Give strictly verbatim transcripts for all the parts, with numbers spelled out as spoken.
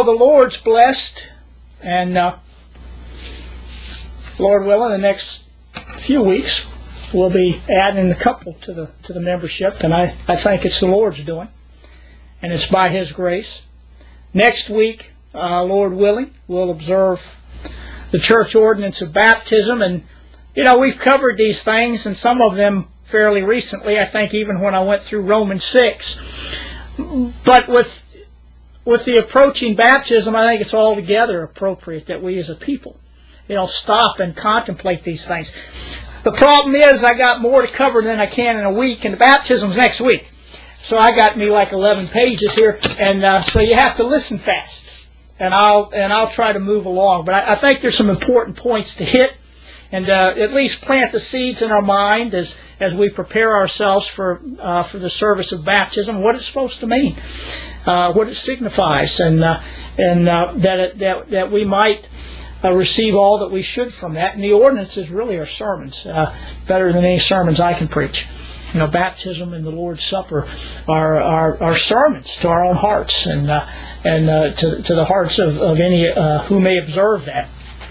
Well, the Lord's blessed, and uh, Lord willing, the next few weeks we'll be adding a couple to the to the membership, and I, I think it's the Lord's doing, and it's by His grace. Next week, uh, Lord willing, we'll observe the church ordinance of baptism, and you know, we've covered these things, and some of them fairly recently, I think even when I went through Romans six. But with with the approaching baptism, I think it's altogether appropriate that we as a people, you know, stop and contemplate these things. The problem is I got more to cover than I can in a week, and the baptism's next week. So I got me like eleven pages here, and uh, so you have to listen fast. And I'll and I'll try to move along. But I, I think there's some important points to hit, and uh, at least plant the seeds in our mind as as we prepare ourselves for uh, for the service of baptism, what it's supposed to mean, uh, what it signifies, and uh, and uh, that it, that that we might uh, receive all that we should from that. And the ordinances really are sermons, uh, better than any sermons I can preach. You know, baptism and the Lord's Supper are are, are sermons to our own hearts, and uh, and uh, to to the hearts of of any uh, who may observe that.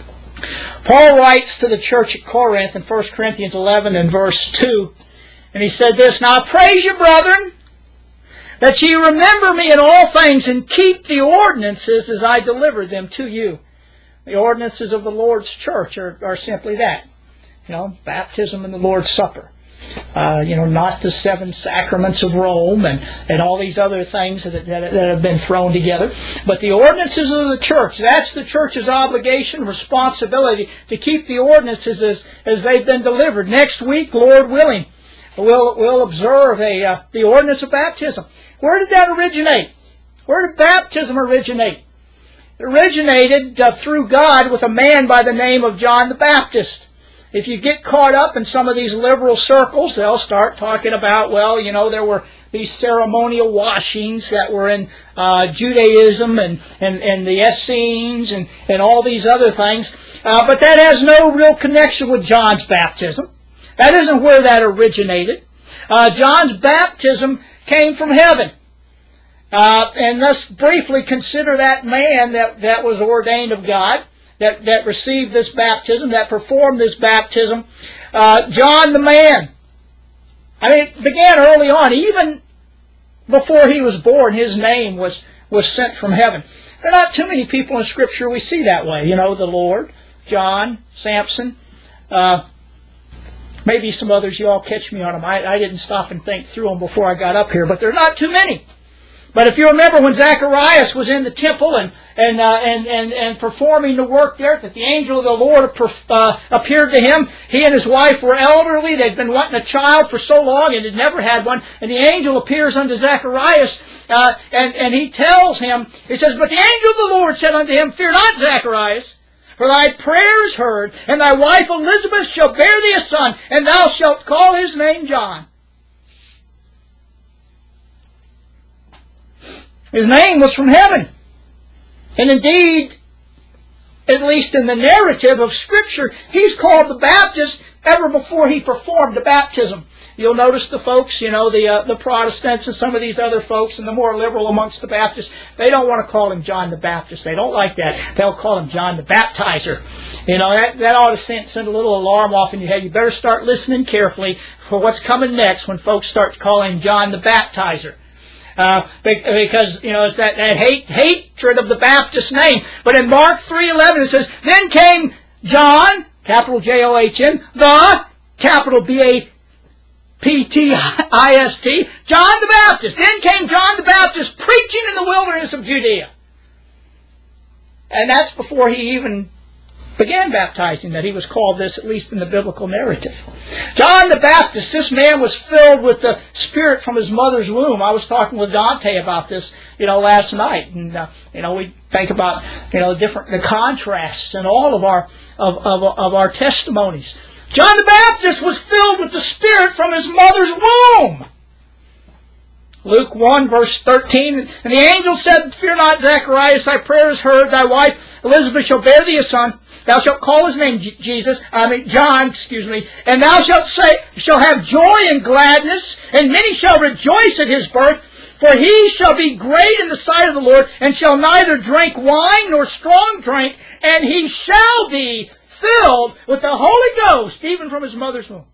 Paul writes to the church at Corinth in First Corinthians eleven and verse two, and he said this, "Now I praise you, brethren, that ye remember me in all things, and keep the ordinances as I delivered them to you." The ordinances of the Lord's church are, are simply that. You know, baptism and the Lord's Supper. Uh, you know, not the seven sacraments of Rome and, and all these other things that, that, that have been thrown together. But the ordinances of the church, that's the church's obligation, responsibility to keep the ordinances as, as they've been delivered. Next week, Lord willing, we'll, we'll observe a, uh, the ordinance of baptism. Where did that originate? Where did baptism originate? It originated uh, through God with a man by the name of John the Baptist. If you get caught up in some of these liberal circles, they'll start talking about, well, you know, there were these ceremonial washings that were in uh, Judaism and, and, and the Essenes and, and all these other things. Uh, but that has no real connection with John's baptism. That isn't where that originated. Uh, John's baptism came from heaven. Uh, and let's briefly consider that man that, that was ordained of God. That, that received this baptism, that performed this baptism. Uh, John the man. I mean, it began early on. Even before he was born, his name was, was sent from heaven. There are not too many people in Scripture we see that way. You know, the Lord, John, Samson, uh, maybe some others. You all catch me on them. I, I didn't stop and think through them before I got up here, but there are not too many. But if you remember when Zacharias was in the temple and and uh, and, and and performing the work there, that the angel of the Lord uh, appeared to him. He and his wife were elderly; they'd been wanting a child for so long and had never had one. And the angel appears unto Zacharias, uh, and and he tells him, he says, "But the angel of the Lord said unto him, Fear not, Zacharias, for thy prayer is heard, and thy wife Elizabeth shall bear thee a son, and thou shalt call his name John." His name was from heaven. And indeed, at least in the narrative of Scripture, he's called the Baptist ever before he performed the baptism. You'll notice the folks, you know, the uh, the Protestants and some of these other folks, and the more liberal amongst the Baptists, they don't want to call him John the Baptist. They don't like that. They'll call him John the Baptizer. You know, that, that ought to send, send a little alarm off in your head. You better start listening carefully for what's coming next when folks start calling him John the Baptizer. Uh, because, you know, it's that, that hate, hatred of the Baptist name. But in Mark three eleven it says, "Then came John," capital J O H N, "the," capital B A P T I S T, "John the Baptist. Then came John the Baptist preaching in the wilderness of Judea." And that's before he even began baptizing, that he was called this, at least in the biblical narrative. John the Baptist, this man was filled with the Spirit from his mother's womb. I was talking with Dante about this, you know, last night, and uh, you know, we think about, you know, different the contrasts in all of our of, of of our testimonies. John the Baptist was filled with the Spirit from his mother's womb. Luke one, verse thirteen, "And the angel said, Fear not, Zacharias, thy prayer is heard. Thy wife Elizabeth shall bear thee a son. Thou shalt call his name Jesus, I mean John, excuse me. And thou shalt say, shall have joy and gladness, and many shall rejoice at his birth. For he shall be great in the sight of the Lord, and shall neither drink wine nor strong drink, and he shall be filled with the Holy Ghost, even from his mother's womb.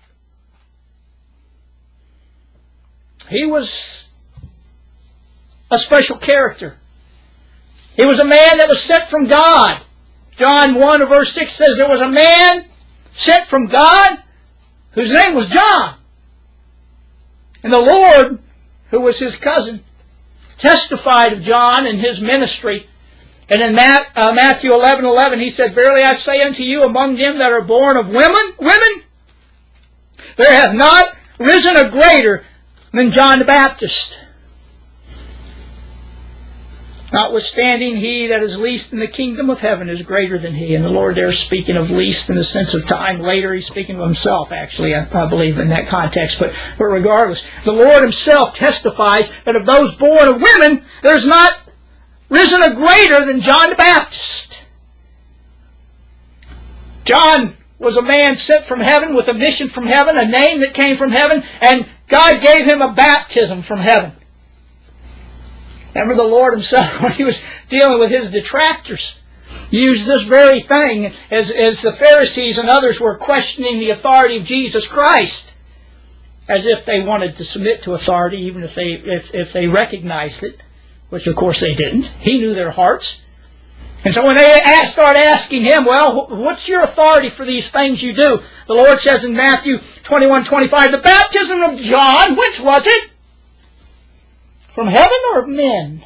He was a special character. He was a man that was sent from God. John one verse six says there was a man sent from God whose name was John. And the Lord, who was his cousin, testified of John and his ministry. And in that, uh, Matthew eleven eleven, he said, Verily I say unto you, among them that are born of women, women, there hath not risen a greater than John the Baptist. Notwithstanding, he that is least in the kingdom of heaven is greater than he. And the Lord there is speaking of least in the sense of time. Later he's speaking of himself, actually, I, I believe, in that context. But, but regardless, the Lord himself testifies that of those born of women, there's not risen a greater than John the Baptist. John was a man sent from heaven with a mission from heaven, a name that came from heaven, and God gave him a baptism from heaven. Remember the Lord himself, when he was dealing with his detractors, used this very thing as, as the Pharisees and others were questioning the authority of Jesus Christ, as if they wanted to submit to authority, even if they, if, if they recognized it, which of course they didn't. He knew their hearts. And so when they asked, started asking him, well, what's your authority for these things you do? The Lord says in Matthew twenty-one twenty-five, the baptism of John, which was it? From heaven or of men?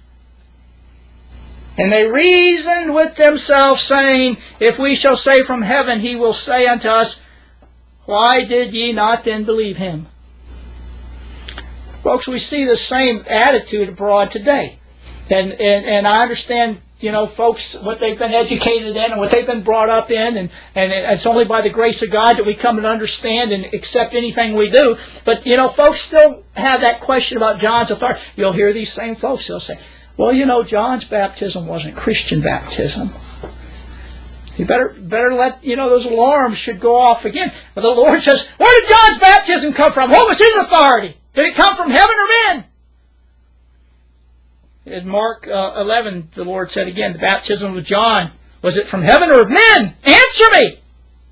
And they reasoned with themselves, saying, If we shall say from heaven, he will say unto us, Why did ye not then believe him? Folks, we see the same attitude abroad today. And, and, and I understand, you know, folks, what they've been educated in and what they've been brought up in, and, and it's only by the grace of God that we come and understand and accept anything we do. But, you know, folks still have that question about John's authority. You'll hear these same folks, they'll say, well, you know, John's baptism wasn't Christian baptism. You better better let, you know, those alarms should go off again. But the Lord says, where did John's baptism come from? What was his authority? Did it come from heaven or men? In Mark uh, eleven, the Lord said again, the baptism of John, was it from heaven or of men? Answer me!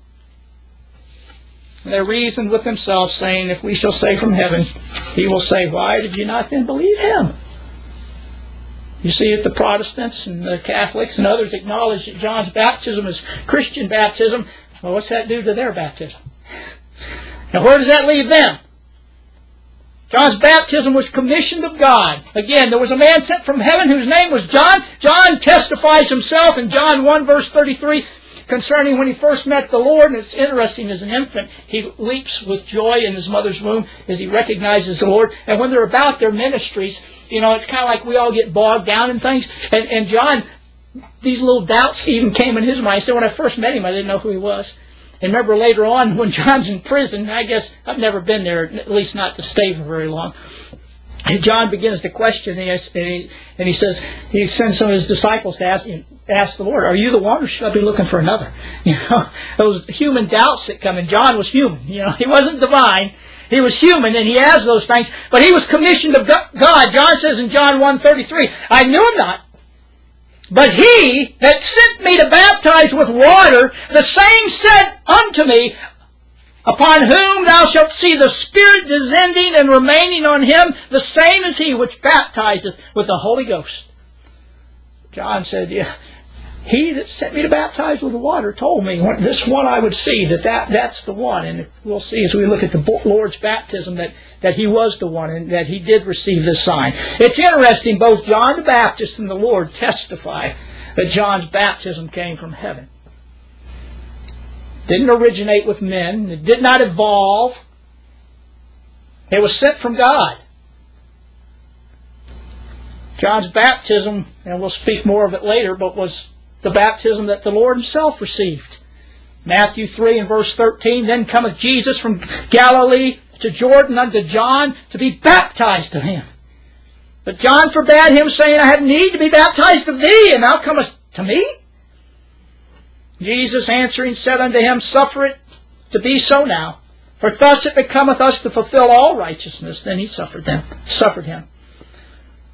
And they reasoned with themselves, saying, If we shall say from heaven, he will say, Why did you not then believe him? You see that the Protestants and the Catholics and others acknowledge that John's baptism is Christian baptism. Well, what's that do to their baptism? Now, where does that leave them? John's baptism was commissioned of God. Again, there was a man sent from heaven whose name was John. John testifies himself in John one verse thirty-three concerning when he first met the Lord. And it's interesting, as an infant, he leaps with joy in his mother's womb as he recognizes the Lord. And when they're about their ministries, you know, it's kind of like we all get bogged down in things. And, and John, these little doubts even came in his mind. He said, when I first met him, I didn't know who he was. And remember later on, when John's in prison, I guess I've never been there, at least not to stay for very long. And John begins to question, and he, and he says, he sends some of his disciples to ask, ask the Lord, are you the one, or should I be looking for another? You know, those human doubts that come in. John was human. You know, he wasn't divine. He was human, and he has those things. But he was commissioned of God. John says in John one thirty-three, I knew him not. But he that sent me to baptize with water, the same said unto me, Upon whom thou shalt see the Spirit descending and remaining on him, the same is he which baptizeth with the Holy Ghost. John said, yeah, he that sent me to baptize with water told me, this one I would see, that, that that's the one. And we'll see as we look at the Lord's baptism that, that he was the one and that he did receive this sign. It's interesting, both John the Baptist and the Lord testify that John's baptism came from heaven. It didn't originate with men. It did not evolve. It was sent from God. John's baptism, and we'll speak more of it later, but was the baptism that the Lord himself received. Matthew three and verse thirteen, Then cometh Jesus from Galilee to Jordan unto John to be baptized of him. But John forbade him, saying, I have need to be baptized of thee, and thou comest to me? Jesus answering said unto him, Suffer it to be so now, for thus it becometh us to fulfill all righteousness. Then he suffered them, suffered him.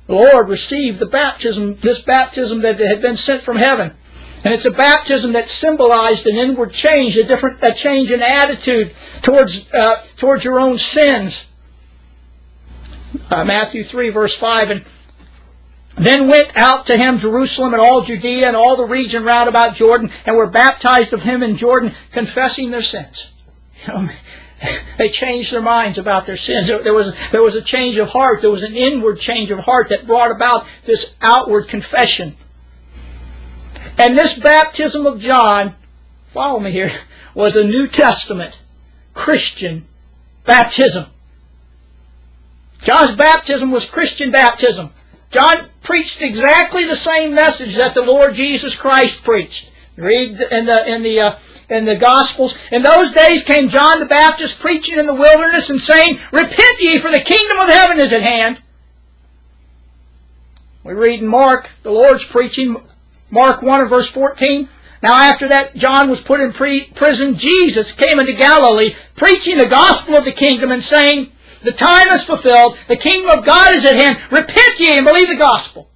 the Lord received the baptism, this baptism that had been sent from heaven. And it's a baptism that symbolized an inward change, a different a change in attitude towards uh, towards your own sins. Uh, Matthew three, verse five, and then went out to him Jerusalem and all Judea and all the region round about Jordan, and were baptized of him in Jordan, confessing their sins. You know, they changed their minds about their sins. There was, there was a change of heart. There was an inward change of heart that brought about this outward confession. And this baptism of John, follow me here, was a New Testament Christian baptism. John's baptism was Christian baptism. John preached exactly the same message that the Lord Jesus Christ preached. Read in the in the uh, in the Gospels. In those days came John the Baptist preaching in the wilderness and saying, "Repent ye, for the kingdom of heaven is at hand." We read in Mark, the Lord's preaching, Mark one and verse fourteen. Now after that John was put in pre- prison, Jesus came into Galilee, preaching the gospel of the kingdom and saying, "The time is fulfilled, the kingdom of God is at hand. Repent ye and believe the gospel."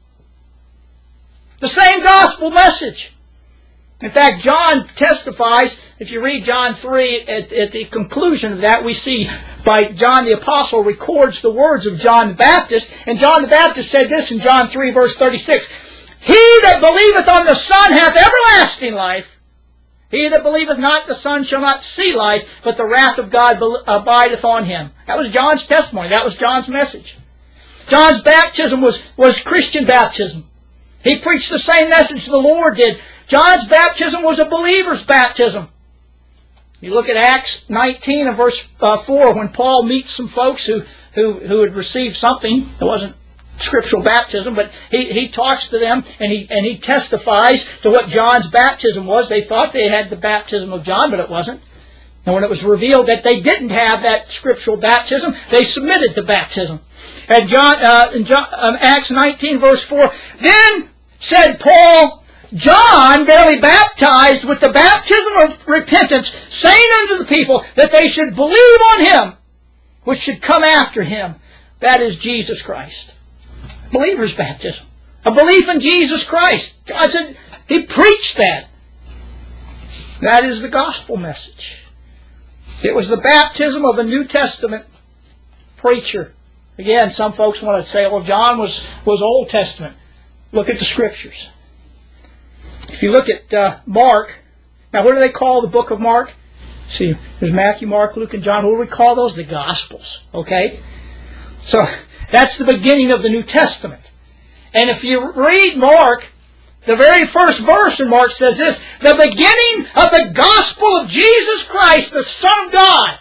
The same gospel message. In fact, John testifies, if you read John three, at, at the conclusion of that, we see by John the Apostle records the words of John the Baptist. And John the Baptist said this in John three, verse thirty-six. "He that believeth on the Son hath everlasting life. He that believeth not the Son shall not see life, but the wrath of God abideth on him." That was John's testimony. That was John's message. John's baptism was, was Christian baptism. He preached the same message the Lord did. John's baptism was a believer's baptism. You look at Acts nineteen and verse uh, four, when Paul meets some folks who, who, who had received something. It wasn't scriptural baptism, but he, he talks to them and he and he testifies to what John's baptism was. They thought they had the baptism of John, but it wasn't. And when it was revealed that they didn't have that scriptural baptism, they submitted to baptism. And John, uh, in John, um, Acts nineteen, verse four, "Then said Paul, John verily baptized with the baptism of repentance, saying unto the people that they should believe on him, which should come after him, that is Jesus Christ." Believer's baptism. A belief in Jesus Christ. God said, he preached that. That is the gospel message. It was the baptism of a New Testament preacher. Again, some folks want to say, well, John was, was Old Testament. Look at the Scriptures. If you look at uh, Mark, now what do they call the book of Mark? See, there's Matthew, Mark, Luke, and John. What do we call those? The Gospels. Okay? So, that's the beginning of the New Testament. And if you read Mark, the very first verse in Mark says this, "The beginning of the gospel of Jesus Christ, the Son of God."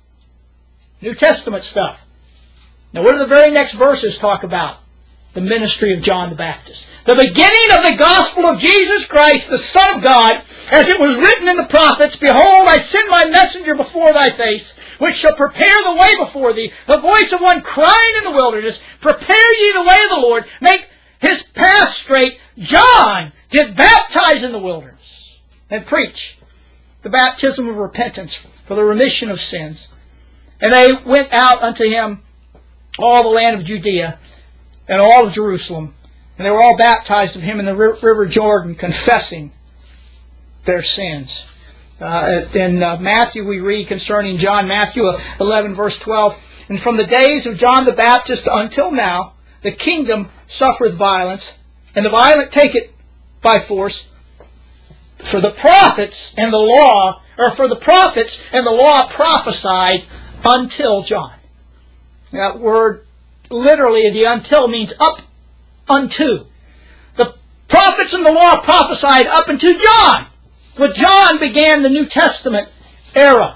New Testament stuff. Now what do the very next verses talk about? The ministry of John the Baptist. "The beginning of the gospel of Jesus Christ, the Son of God, as it was written in the prophets, Behold, I send my messenger before thy face, which shall prepare the way before thee. The voice of one crying in the wilderness, Prepare ye the way of the Lord, make his path straight. John did baptize in the wilderness and preach the baptism of repentance for the remission of sins. And they went out unto him all the land of Judea and all of Jerusalem, and they were all baptized of him in the river Jordan, confessing their sins." Uh, in uh, Matthew we read concerning John, Matthew eleven verse twelve, "And from the days of John the Baptist until now, the kingdom suffereth violence, and the violent take it by force. For the prophets and the law, or for the prophets and the law prophesied until John." That word literally, the until means up unto. The prophets and the law prophesied up unto John. With John began the New Testament era.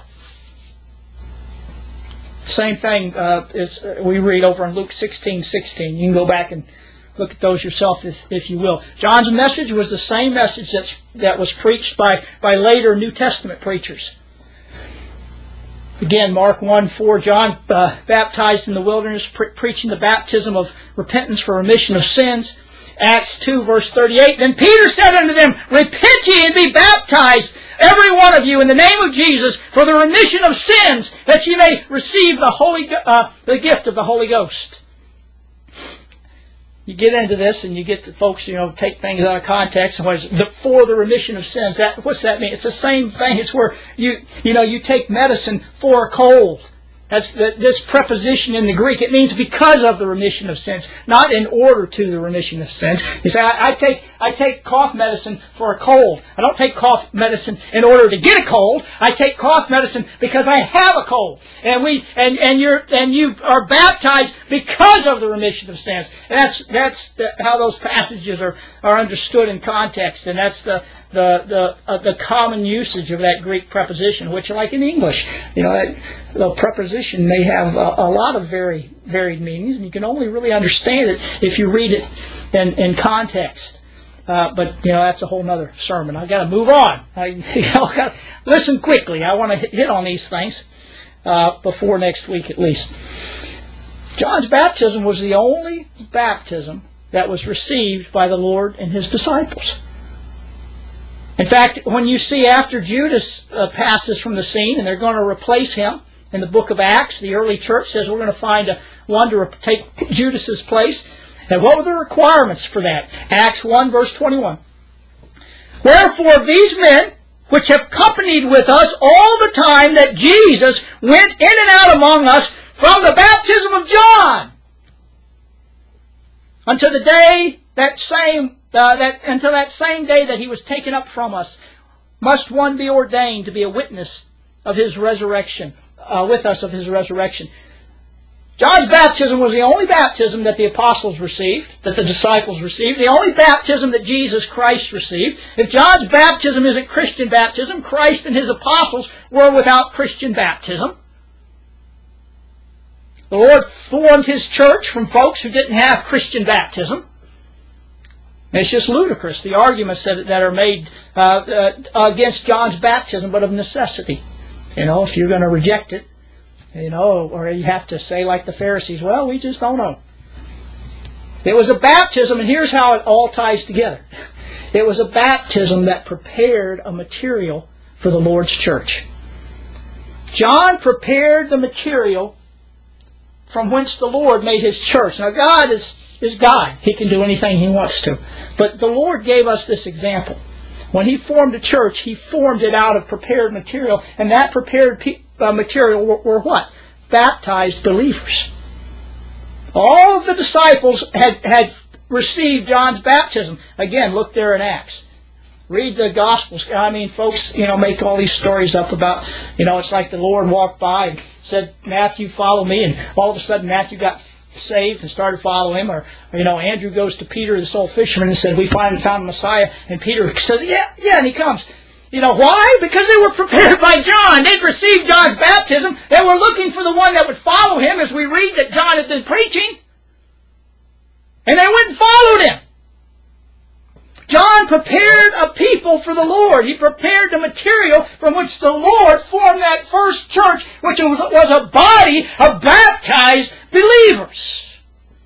Same thing uh, as we read over in Luke sixteen sixteen. You can go back and look at those yourself if, if you will. John's message was the same message that's, that was preached by, by later New Testament preachers. Again, Mark one four, John uh, baptized in the wilderness, pre- preaching the baptism of repentance for remission of sins. Acts two verse thirty-eight, "Then Peter said unto them, Repent ye and be baptized, every one of you, in the name of Jesus, for the remission of sins, that ye may receive the holy uh, the gift of the Holy Ghost." you get into this and you get to folks, you know, take things out of context. And what is the, for the remission of sins? That what's that mean? It's the same thing. It's where you you know you take medicine for a cold. That's the, this preposition in the Greek. It means because of the remission of sins, not in order to the remission of sins. You say, I, I take I take cough medicine for a cold. I don't take cough medicine in order to get a cold. I take cough medicine because I have a cold. And we and, and you're and you are baptized because of the remission of sins. And that's that's the, how those passages are, are understood in context. And that's the the the uh, the common usage of that Greek preposition, which, like in English, you know, that, the preposition may have a, a lot of very varied meanings, and you can only really understand it if you read it in, in context. Uh, but you know, that's a whole other sermon. I got to move on. I you know, got to listen quickly. I want to hit, hit on these things uh, before next week, at least. John's baptism was the only baptism that was received by the Lord and His disciples. In fact, when you see after Judas uh, passes from the scene and they're going to replace him, in the book of Acts, the early church says we're going to find a, one to take Judas's place. And what were the requirements for that? Acts one, verse twenty-one. Wherefore these men, which have companied with us all the time that Jesus went in and out among us from the baptism of John, unto the day that same Uh, that until that same day that He was taken up from us, must one be ordained to be a witness of His resurrection, uh, with us of His resurrection. John's baptism was the only baptism that the apostles received, that the disciples received, the only baptism that Jesus Christ received. If John's baptism isn't Christian baptism, Christ and His apostles were without Christian baptism. The Lord formed His church from folks who didn't have Christian baptism. It's just ludicrous, the arguments that, that are made uh, uh, against John's baptism, but of necessity. You know, if you're going to reject it, you know, or you have to say like the Pharisees, well, we just don't know. It was a baptism, and here's how it all ties together. It was a baptism that prepared a material for the Lord's church. John prepared the material from whence the Lord made His church. Now, God is... is God. He can do anything He wants to. But the Lord gave us this example. When He formed a church, He formed it out of prepared material, and that prepared pe- uh, material were, were what? Baptized believers. All of the disciples had, had received John's baptism. Again, look there in Acts. Read the Gospels. I mean, folks, you know, make all these stories up about, you know, it's like the Lord walked by and said, Matthew, follow me, and all of a sudden Matthew got saved and started following Him. Or, or you know, Andrew goes to Peter, this old fisherman, and said, we finally found Messiah. And Peter said, yeah, yeah, and he comes. You know, why? Because they were prepared by John. They'd received John's baptism. They were looking for the one that would follow him, as we read that John had been preaching. And they went and followed him. John prepared a people for the Lord. He prepared the material from which the Lord formed that first church, which was, was a body of baptized believers.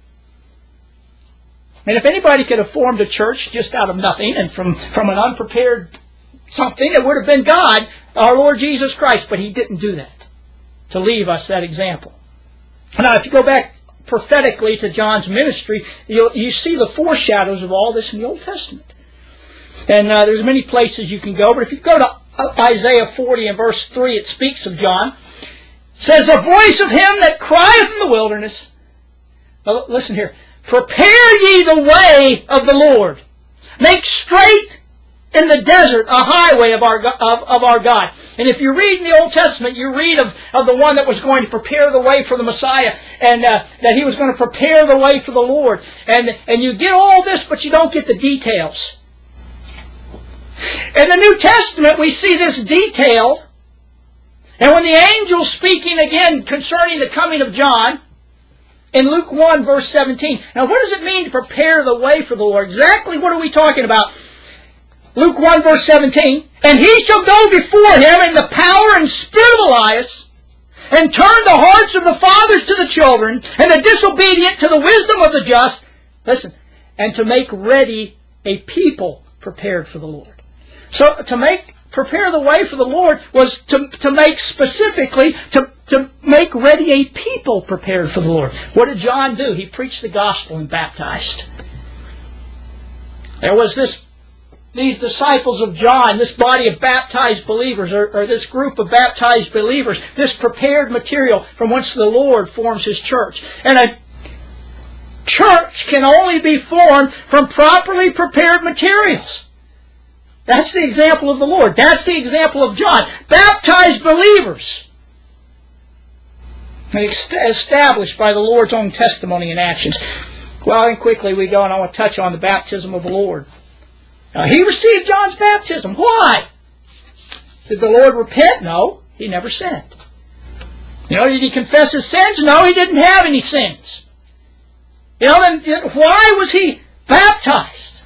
And if anybody could have formed a church just out of nothing and from, from an unprepared something, it would have been God, our Lord Jesus Christ. But He didn't do that, to leave us that example. Now, if you go back prophetically to John's ministry, you'll, you see the foreshadows of all this in the Old Testament. And uh, there's many places you can go, but if you go to Isaiah forty and verse three, it speaks of John. It says, the voice of him that crieth in the wilderness. Now, listen here. Prepare ye the way of the Lord. Make straight in the desert a highway of our, of, of our God. And if you read in the Old Testament, you read of, of the one that was going to prepare the way for the Messiah, and uh, that He was going to prepare the way for the Lord. And, and you get all this, but you don't get the details. In the New Testament, we see this detailed. And when the angel speaking again concerning the coming of John, in Luke one, verse seventeen. Now, what does it mean to prepare the way for the Lord? Exactly what are we talking about? Luke one, verse seventeen. And He shall go before Him in the power and spirit of Elias, and turn the hearts of the fathers to the children, and the disobedient to the wisdom of the just. Listen, and to make ready a people prepared for the Lord. So to make prepare the way for the Lord was to, to make specifically, to, to make ready a people prepared for the Lord. What did John do? He preached the gospel and baptized. There was this, these disciples of John, this body of baptized believers, or, or this group of baptized believers, this prepared material from which the Lord forms His church. And a church can only be formed from properly prepared materials. That's the example of the Lord. That's the example of John. Baptized believers, established by the Lord's own testimony and actions. Well, then quickly we go, and I want to touch on the baptism of the Lord. Uh, he received John's baptism. Why? Did the Lord repent? No, He never sinned. You know, did He confess His sins? No, He didn't have any sins. You know, then why was He baptized?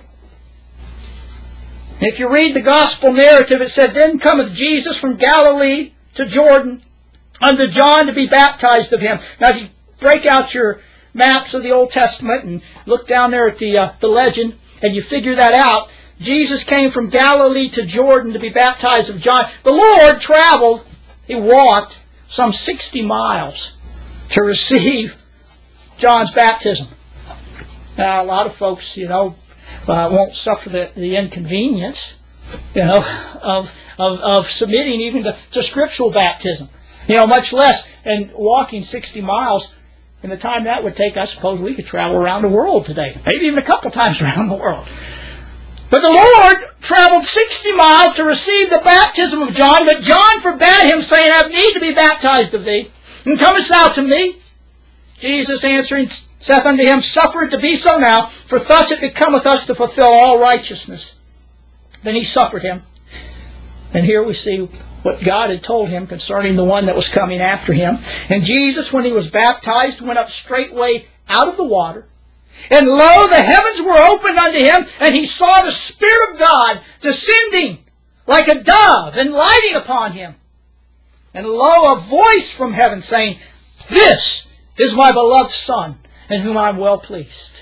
If you read the gospel narrative, it said, "Then cometh Jesus from Galilee to Jordan unto John to be baptized of him." Now, if you break out your maps of the Old Testament and look down there at the uh, the legend, and you figure that out, Jesus came from Galilee to Jordan to be baptized of John. The Lord traveled, He walked some sixty miles to receive John's baptism. Now, a lot of folks, you know, uh, won't suffer the, the inconvenience, you know, of of, of submitting even to, to scriptural baptism. You know, much less and walking sixty miles. In the time that would take, I suppose we could travel around the world today. Maybe even a couple times around the world. But the Lord traveled sixty miles to receive the baptism of John, but John forbade him, saying, "I need to be baptized of thee, and comest thou to me?" Jesus answering saith unto him, "Suffer it to be so now, for thus it becometh us to fulfill all righteousness." Then He suffered him. And here we see what God had told him concerning the one that was coming after him. And Jesus, when He was baptized, went up straightway out of the water. And lo, the heavens were opened unto him, and he saw the Spirit of God descending like a dove and lighting upon him. And lo, a voice from heaven saying, "This is my beloved Son, in whom I am well pleased."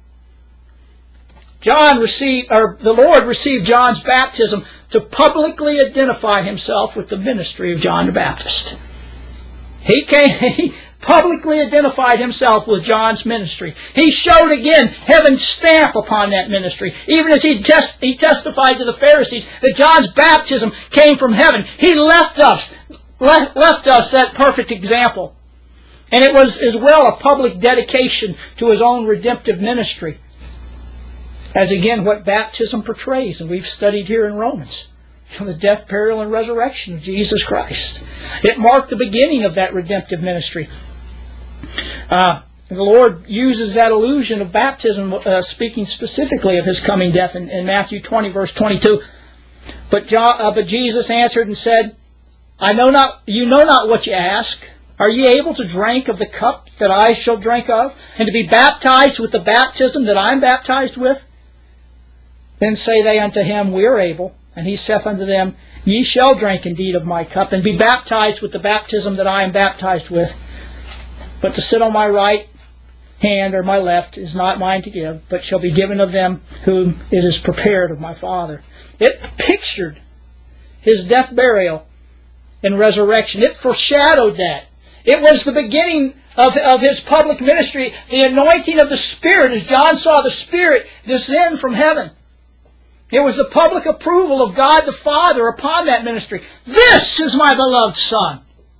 John received, or the Lord received John's baptism to publicly identify Himself with the ministry of John the Baptist. He came, he publicly identified Himself with John's ministry. He showed again heaven's stamp upon that ministry. Even as he, test, he testified to the Pharisees that John's baptism came from heaven, He left us, left, left us that perfect example. And it was as well a public dedication to His own redemptive ministry, as again what baptism portrays, and we've studied here in Romans, the death, burial, and resurrection of Jesus Christ. It marked the beginning of that redemptive ministry. Uh, and the Lord uses that allusion of baptism, uh, speaking specifically of His coming death in, in Matthew twenty, verse twenty-two. But, John, uh, but Jesus answered and said, "I know not, you know not what you ask. Are ye able to drink of the cup that I shall drink of, and to be baptized with the baptism that I am baptized with?" Then say they unto Him, "We are able." And He saith unto them, "Ye shall drink indeed of my cup, and be baptized with the baptism that I am baptized with. But to sit on my right hand or my left is not mine to give, but shall be given of them whom it is prepared of my Father." It pictured His death, burial, and resurrection. It foreshadowed that. It was the beginning of, of His public ministry, the anointing of the Spirit, as John saw the Spirit descend from heaven. It was the public approval of God the Father upon that ministry. "This is my beloved Son,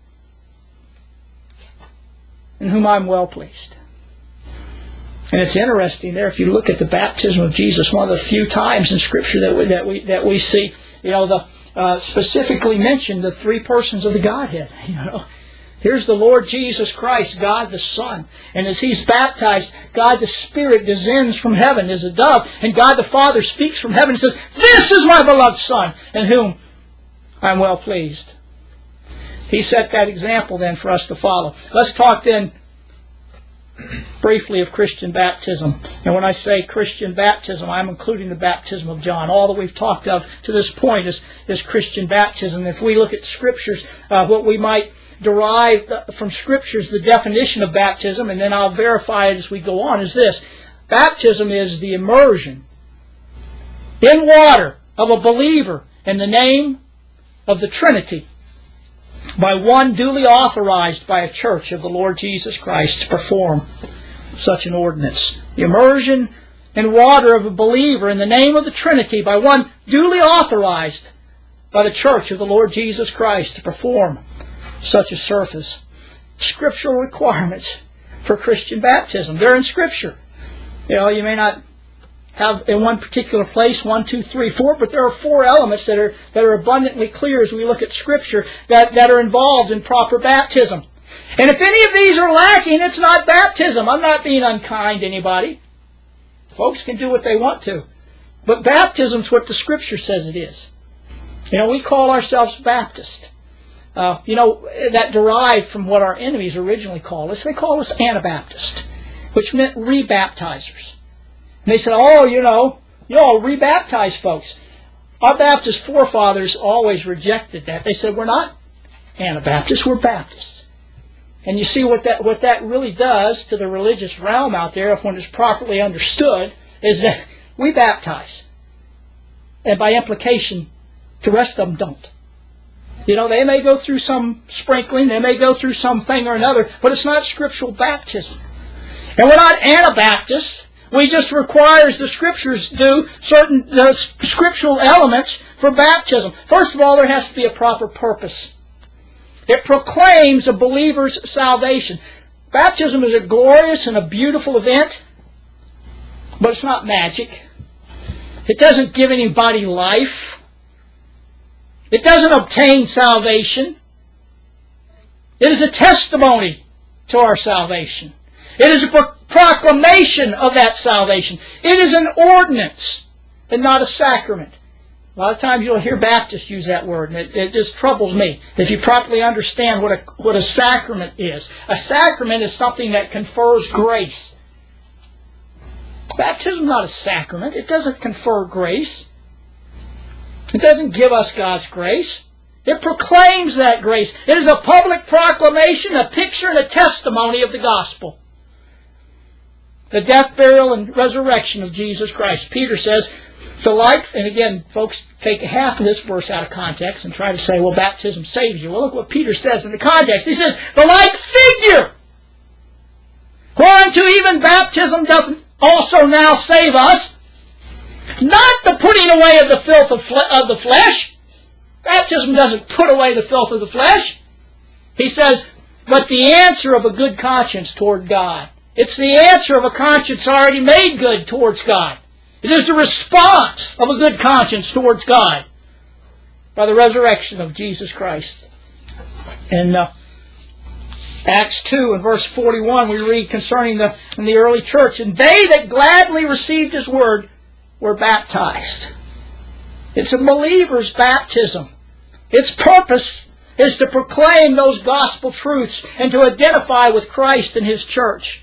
in whom I am well pleased." And it's interesting there, if you look at the baptism of Jesus, one of the few times in Scripture that we, that we, that we see, you know, the uh, specifically mentioned the three persons of the Godhead. You know, here's the Lord Jesus Christ, God the Son. And as He's baptized, God the Spirit descends from heaven as a dove. And God the Father speaks from heaven and says, "This is my beloved Son, in whom I am well pleased." He set that example then for us to follow. Let's talk then briefly of Christian baptism. And when I say Christian baptism, I'm including the baptism of John. All that we've talked of to this point is, is Christian baptism. If we look at Scriptures, uh, what we might derive from Scriptures, the definition of baptism, and then I'll verify it as we go on, is this. Baptism is the immersion in water of a believer in the name of the Trinity. by one duly authorized by a church of the Lord Jesus Christ to perform such an ordinance. The immersion in water of a believer in the name of the Trinity by one duly authorized by the church of the Lord Jesus Christ to perform such a service. Scriptural requirements for Christian baptism. They're in Scripture. You know, you may not have in one particular place one, two, three, four, but there are four elements that are that are abundantly clear as we look at Scripture that, that are involved in proper baptism. And if any of these are lacking, it's not baptism. I'm not being unkind to anybody. Folks can do what they want to. But baptism's what the Scripture says it is. You know, we call ourselves Baptist. Uh, you know, that derived from what our enemies originally called us. They called us Anabaptist, which meant rebaptizers. And they said, oh, you know, you all rebaptize folks. Our Baptist forefathers always rejected that. They said, we're not Anabaptists, we're Baptists. And you see what that what that really does to the religious realm out there, if one is properly understood, is that we baptize. And by implication, the rest of them don't. You know, they may go through some sprinkling, they may go through something or another, but it's not scriptural baptism. And we're not Anabaptists. We just require, as the Scriptures do, certain uh, scriptural elements for baptism. First of all, there has to be a proper purpose. It proclaims a believer's salvation. Baptism is a glorious and a beautiful event, but it's not magic. It doesn't give anybody life. It doesn't obtain salvation. It is a testimony to our salvation. It is a pro- proclamation of that salvation. It is an ordinance and not a sacrament. A lot of times you'll hear Baptists use that word, and it, it just troubles me if you properly understand what a, what a sacrament is. A sacrament is something that confers grace. Baptism is not a sacrament. It doesn't confer grace. It doesn't give us God's grace. It proclaims that grace. It is a public proclamation, a picture, and a testimony of the gospel. The death, burial, and resurrection of Jesus Christ. Peter says, the like, and again, folks take half of this verse out of context and try to say, well, baptism saves you. Well, look what Peter says in the context. He says, the like figure, whereunto even baptism doth also now save us, not the putting away of the filth of, fle- of the flesh. Baptism doesn't put away the filth of the flesh. He says, but the answer of a good conscience toward God. It's the answer of a conscience already made good towards God. It is the response of a good conscience towards God by the resurrection of Jesus Christ. In uh, Acts two and verse forty-one, we read concerning the, in the early church, and they that gladly received His word were baptized. It's a believer's baptism. Its purpose is to proclaim those gospel truths and to identify with Christ and His church.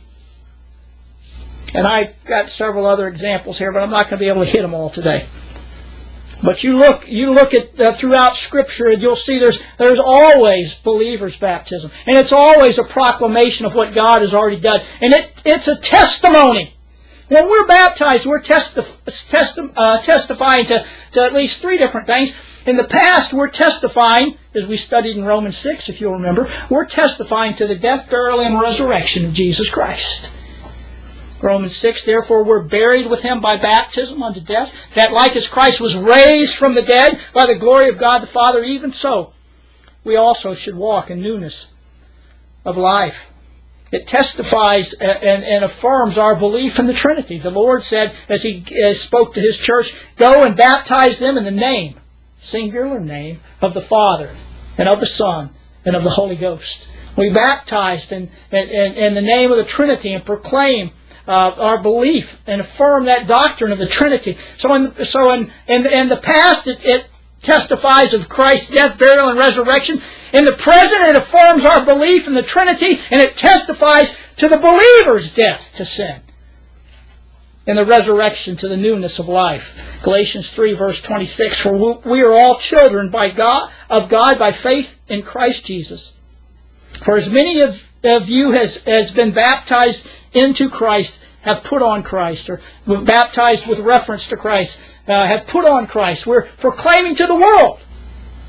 And I've got several other examples here, but I'm not going to be able to hit them all today. But you look, you look at uh, throughout Scripture, and you'll see there's there's always believer's baptism, and it's always a proclamation of what God has already done, and it it's a testimony. When we're baptized, we're testi- testi- uh, testifying to, to at least three different things. In the past, we're testifying, as we studied in Romans six, if you'll remember, we're testifying to the death, burial, and resurrection of Jesus Christ. Romans six, therefore we're buried with Him by baptism unto death, that like as Christ was raised from the dead by the glory of God the Father, even so we also should walk in newness of life. It testifies and, and affirms our belief in the Trinity. The Lord said, as He as spoke to His church, go and baptize them in the name, singular name, of the Father, and of the Son, and of the Holy Ghost. We baptized in, in, in the name of the Trinity and proclaim uh, our belief and affirm that doctrine of the Trinity. So in, so in, in, in the past, it, it testifies of Christ's death, burial, and resurrection. In the present, it affirms our belief in the Trinity, and it testifies to the believer's death to sin and the resurrection to the newness of life. Galatians three, verse twenty-six, for we are all children by God of God by faith in Christ Jesus. For as many of, of you as has been baptized into Christ have put on Christ, or baptized with reference to Christ, uh, have put on Christ. We're proclaiming to the world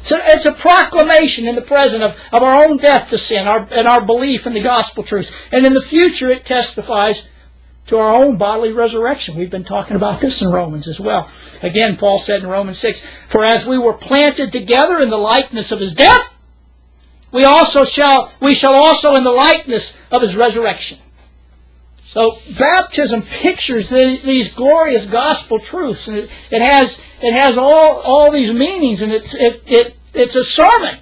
So it's a proclamation in the present of, of our own death to sin our, and our belief in the gospel truth. And in the future it testifies to our own bodily resurrection. We've been talking about this in Romans as well. Again, Paul said in Romans six, "For as we were planted together in the likeness of His death, we also shall we shall also in the likeness of His resurrection." So baptism pictures the, these glorious gospel truths, and it, it has it has all all these meanings, and it's it, it it's a sermon.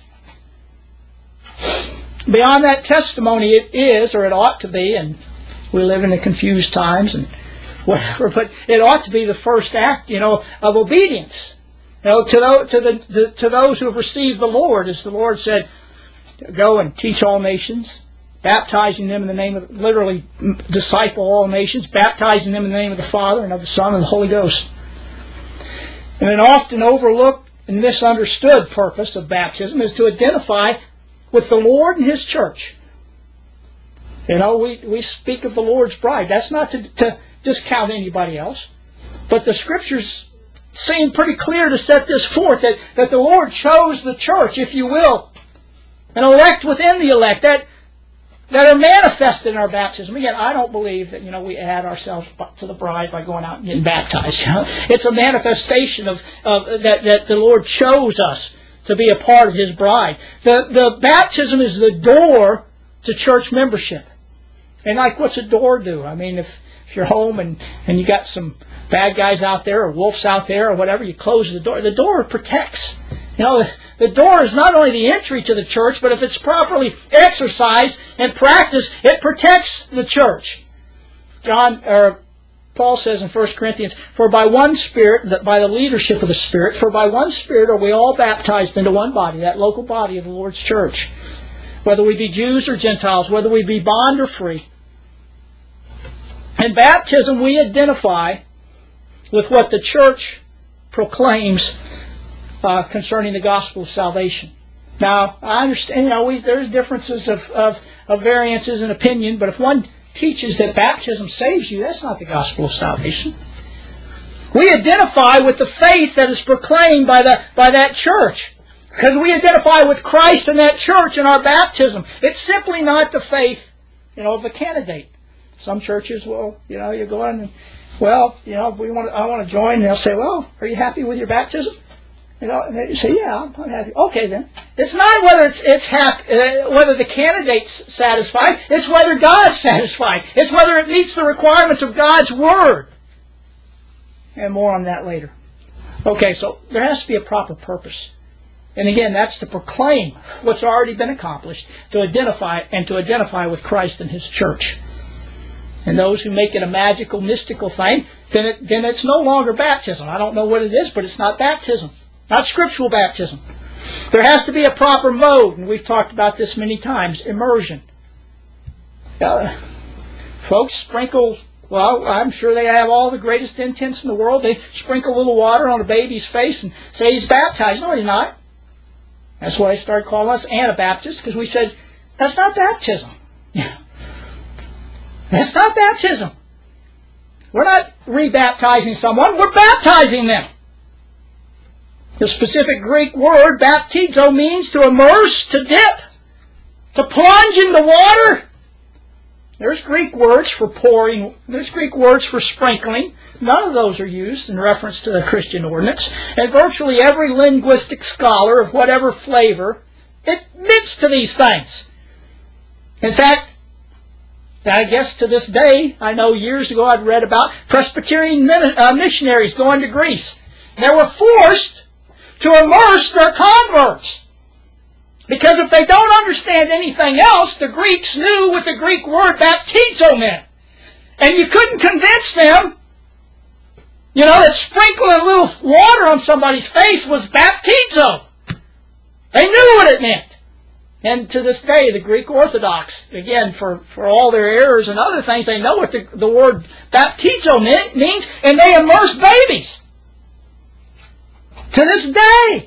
Beyond that testimony, it is, or it ought to be, and we live in the confused times and whatever, but it ought to be the first act, you know, of obedience. You know, to those to the, the to those who have received the Lord, as the Lord said, "Go and teach all nations, baptizing them in the name of," literally disciple all nations, baptizing them in the name of the Father and of the Son and the Holy Ghost. And an often overlooked and misunderstood purpose of baptism is to identify with the Lord and His church. You know, we, we speak of the Lord's bride. That's not to, to discount anybody else. But the Scriptures seem pretty clear to set this forth, that, that the Lord chose the church, if you will, an elect within the elect, that that are manifested in our baptism. Again, I don't believe that, you know, we add ourselves to the bride by going out and getting baptized. You know? It's a manifestation of, of that, that the Lord chose us to be a part of His bride. The, the baptism is the door to church membership. And like, what's a door do? I mean, if, if you're home and, and you got some bad guys out there or wolves out there or whatever, you close the door. The door protects. You know, the, the door is not only the entry to the church, but if it's properly exercised and practiced, it protects the church. John or Paul says in First Corinthians, "For by one Spirit, by the leadership of the Spirit, for by one Spirit are we all baptized into one body," that local body of the Lord's church. Whether we be Jews or Gentiles, whether we be bond or free. In baptism, we identify with what the church proclaims uh, concerning the gospel of salvation. Now, I understand, you know, we, there's differences of, of, of variances in opinion, but if one teaches that baptism saves you, that's not the gospel of salvation. We identify with the faith that is proclaimed by, the, by that church. Because we identify with Christ and that church in our baptism. It's simply not the faith, you know, of a candidate. Some churches will, you know, you go in and, well, you know, we want to, I want to join, and they'll say, "Well, are you happy with your baptism?" You know, and they say, "Yeah, I'm happy." Okay, then. It's not whether it's it's happy, uh, whether the candidate's satisfied. It's whether God's satisfied. It's whether it meets the requirements of God's Word. And more on that later. Okay, so there has to be a proper purpose. And again, that's to proclaim what's already been accomplished, to identify and to identify with Christ and His church. And those who make it a magical, mystical thing, then it, then it's no longer baptism. I don't know what it is, but it's not baptism. Not scriptural baptism. There has to be a proper mode, and we've talked about this many times, immersion. Uh, folks sprinkle, well, I'm sure they have all the greatest intents in the world. They sprinkle a little water on a baby's face and say he's baptized. No, he's not. That's why they started calling us Anabaptists, because we said, that's not baptism. Yeah. That's not baptism. We're not rebaptizing someone, we're baptizing them. The specific Greek word, baptizo, means to immerse, to dip, to plunge in the water. There's Greek words for pouring, there's Greek words for sprinkling. None of those are used in reference to the Christian ordinance. And virtually every linguistic scholar of whatever flavor admits to these things. In fact, I guess to this day, I know years ago I'd read about Presbyterian missionaries going to Greece. They were forced to immerse their converts. Because if they don't understand anything else, the Greeks knew what the Greek word baptizo meant. And you couldn't convince them, you know, that sprinkling a little water on somebody's face was baptizo. They knew what it meant. And to this day, the Greek Orthodox, again, for, for all their errors and other things, they know what the, the word baptizo mean, means, and they immerse babies. To this day.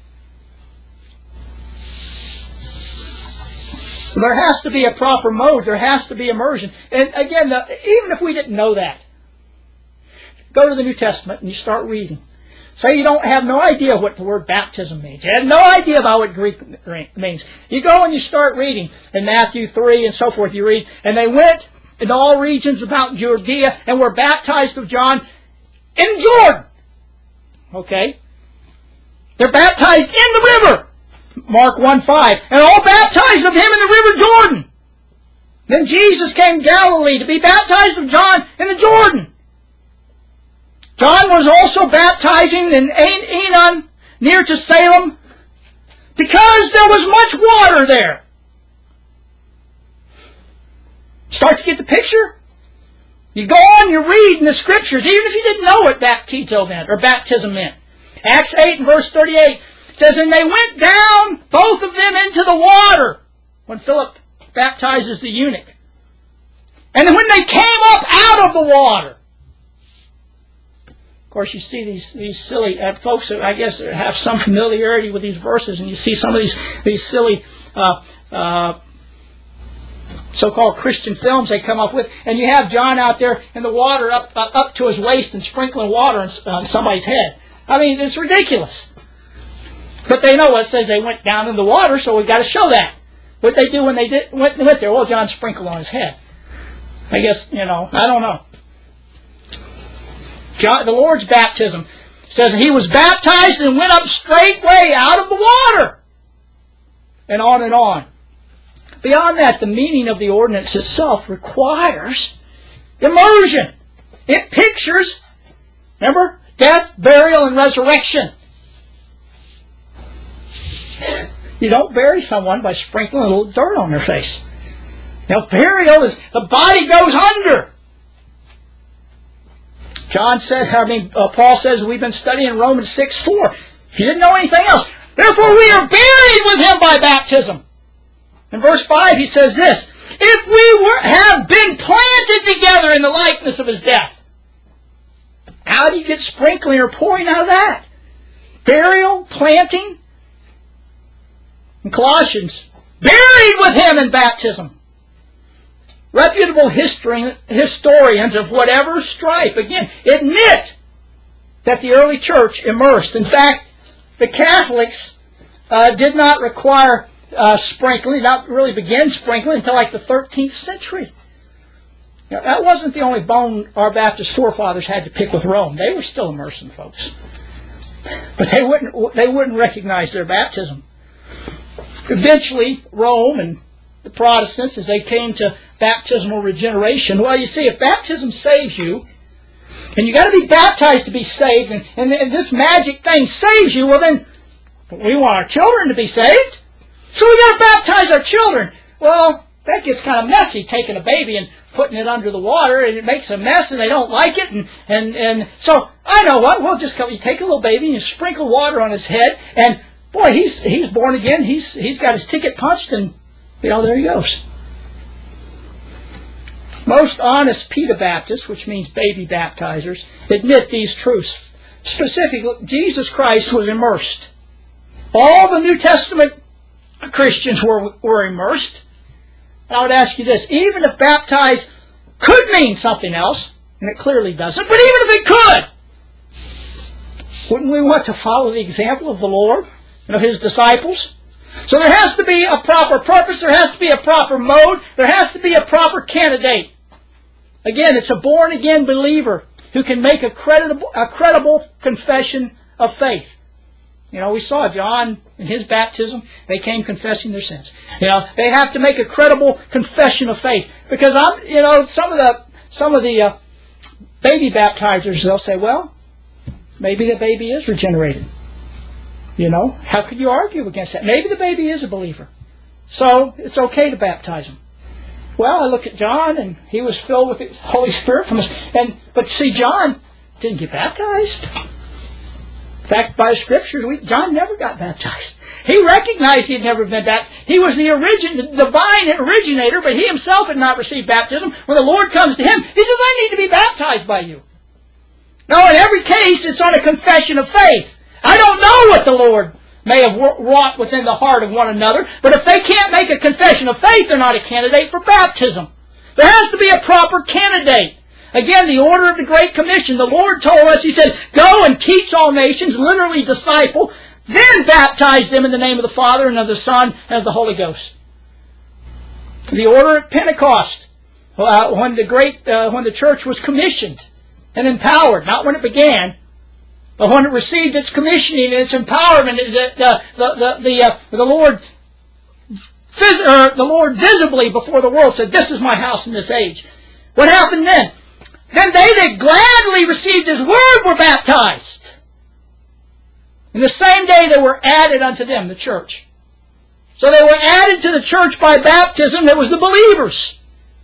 There has to be a proper mode. There has to be immersion. And again, the, even if we didn't know that, go to the New Testament and you start reading. say you don't have no idea what the word baptism means. You have no idea about what Greek means. You go and you start reading in Matthew three and so forth. You read, and they went in all regions about Judea and were baptized of John in Jordan. Okay? They're baptized in the river. Mark one five. And all baptized of him in the river Jordan. Then Jesus came to Galilee to be baptized of John in the Jordan. John was also baptizing in Aenon, near to Salem, because there was much water there. Start to get the picture? You go on, you read in the Scriptures, even if you didn't know what baptizo meant, or baptism meant. Acts eight and verse thirty-eight says, and they went down, both of them, into the water, when Philip baptizes the eunuch. And then when they came up out of the water, of course, you see these these silly uh, folks that I guess have some familiarity with these verses, and you see some of these these silly uh, uh, so-called Christian films they come up with, and you have John out there in the water up uh, up to his waist and sprinkling water on, on somebody's head. I mean, it's ridiculous. But they know it says they went down in the water, so we've got to show that. What they do when they did, went, went there? Well, John sprinkled on his head. I guess, you know, I don't know. John, the Lord's baptism says he was baptized and went up straightway out of the water. And on and on. Beyond that, the meaning of the ordinance itself requires immersion. It pictures, remember, death, burial, and resurrection. You don't bury someone by sprinkling a little dirt on their face. Now, burial is the body goes under. John said, I mean, uh, Paul says we've been studying Romans six four. If you didn't know anything else, therefore we are buried with him by baptism. In verse five he says this, if we were, have been planted together in the likeness of his death. How do you get sprinkling or pouring out of that? Burial, planting. In Colossians, buried with him in baptism. Reputable history, historians of whatever stripe, again, admit that the early church immersed. In fact, the Catholics uh, did not require uh, sprinkling, not really begin sprinkling until like the thirteenth century. Now, that wasn't the only bone our Baptist forefathers had to pick with Rome. They were still immersing, folks. But they wouldn't, they wouldn't recognize their baptism. Eventually, Rome and the Protestants, as they came to baptismal regeneration, well, you see, if baptism saves you, and you got to be baptized to be saved, and, and, and this magic thing saves you, well then, we want our children to be saved, so we got to baptize our children. Well, that gets kind of messy, taking a baby and putting it under the water, and it makes a mess, and they don't like it, and, and, and so, I know what, we'll just come, you take a little baby, and you sprinkle water on his head, and boy, he's he's born again, he's he's got his ticket punched, and, you know, there he goes. Most honest Pedibaptists, which means baby baptizers, admit these truths. Specifically, Jesus Christ was immersed. All the New Testament Christians were, were immersed. And I would ask you this, even if baptized could mean something else, and it clearly doesn't, but even if it could, wouldn't we want to follow the example of the Lord and of His disciples? So there has to be a proper purpose, there has to be a proper mode, there has to be a proper candidate. Again, it's a born-again believer who can make a credible, a credible confession of faith. You know, we saw John in his baptism, they came confessing their sins. You know, they have to make a credible confession of faith. Because, I'm, you know, some of the, some of the uh, baby baptizers, they'll say, well, maybe the baby is regenerated. You know, how could you argue against that? Maybe the baby is a believer. So, it's okay to baptize him. Well, I look at John, and he was filled with the Holy Spirit from us. And but see, John didn't get baptized. In fact, by the Scriptures, we, John never got baptized. He recognized he had never been baptized. He was the, origin, the divine originator, but he himself had not received baptism. When the Lord comes to him, he says, I need to be baptized by you. Now, in every case, it's on a confession of faith. I don't know what the Lord may have wrought within the heart of one another, but if they can't make a confession of faith, they're not a candidate for baptism. There has to be a proper candidate. Again, the order of the Great Commission. The Lord told us, He said, go and teach all nations, literally disciple, then baptize them in the name of the Father and of the Son and of the Holy Ghost. The order at Pentecost, uh, when the great, uh, when the church was commissioned and empowered, not when it began, but when it received its commissioning and its empowerment, the the the the, the, uh, the Lord, phys- uh, the Lord visibly before the world said, "This is my house in this age." What happened then? Then they that gladly received His word were baptized. And the same day they were added unto them, the church. So they were added to the church by baptism. That was the believers.